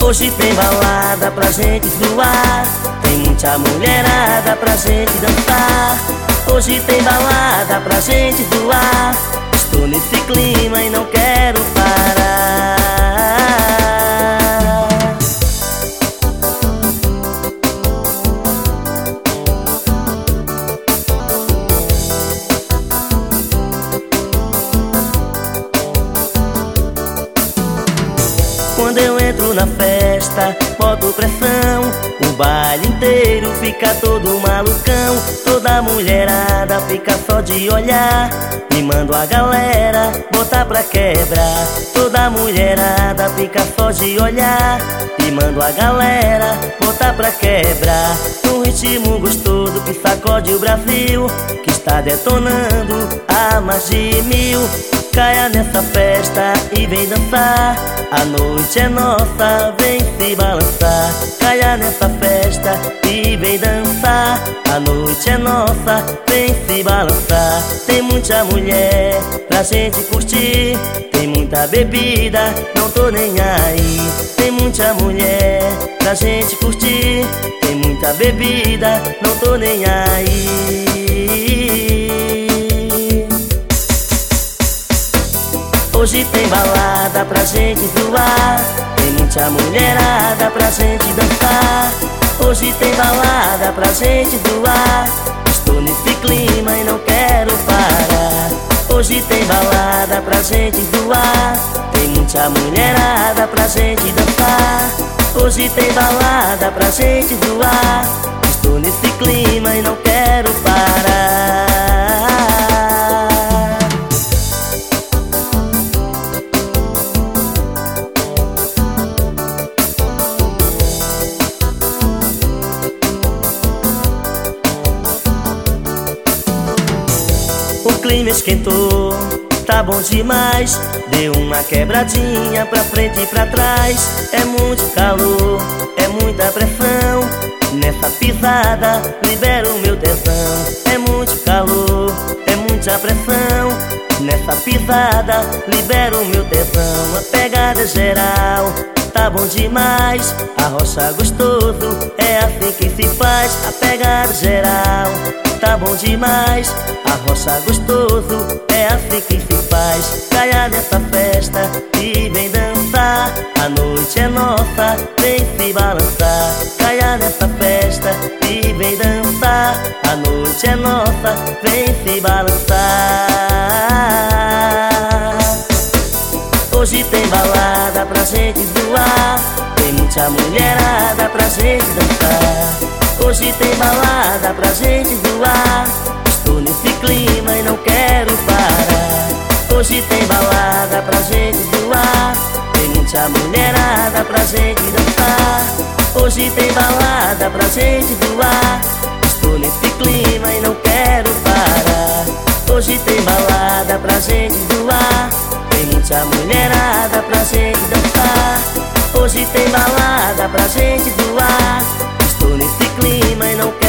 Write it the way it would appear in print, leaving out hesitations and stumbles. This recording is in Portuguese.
Hoje tem balada pra gente zoar, tem muita mulherada pra gente dançar. Hoje tem balada pra gente zoar, estou nesse clima e não quero parar. Quando eu entro na festa, boto pressão, o baile inteiro fica todo malucão. Toda mulherada fica só de olhar e mando a galera botar pra quebrar. Toda mulherada fica só de olhar e mando a galera botar pra quebrar. Um ritmo gostoso que sacode o Brasil, que está detonando a mais de 1000. Caia nessa festa e vem dançar, a noite é nossa, vem se balançar. Caia nessa festa e vem dançar, a noite é nossa, vem se balançar. Tem muita mulher pra gente curtir, tem muita bebida, não tô nem aí. Tem muita mulher pra gente curtir, tem muita bebida, não tô nem aí. Hoje tem balada pra gente zoar, tem muita mulherada pra gente dançar. Hoje tem balada pra gente zoar, estou nesse clima e não quero parar. Hoje tem balada pra gente zoar, tem muita mulherada pra gente dançar. Hoje tem balada pra gente zoar, estou nesse clima e não quero parar. O clima esquentou, tá bom demais. Deu uma quebradinha pra frente e pra trás. É muito calor, é muita pressão, nessa pisada libera o meu tesão. É muito calor, é muita pressão, nessa pisada libera o meu tesão. A pegada é geral, tá bom demais. Arrocha gostoso, é assim que se faz. A pegada geral, tá bom demais. Arrocha gostoso, é assim que se faz. Caia nessa festa e vem dançar, a noite é nossa, vem se balançar. Caia nessa festa e vem dançar, a noite é nossa, vem se balançar. Hoje tem balada pra gente zoar, tem muita mulherada pra gente dançar. Hoje tem balada pra gente zoar, estou nesse clima e não quero parar. Hoje tem balada pra gente zoar, tem muita mulherada pra gente dançar. Hoje tem balada pra gente zoar, estou nesse clima e não quero parar. Hoje tem balada pra gente zoar, tem muita mulherada pra gente dançar. Hoje tem balada pra gente zoar, estou nesse clima e não quero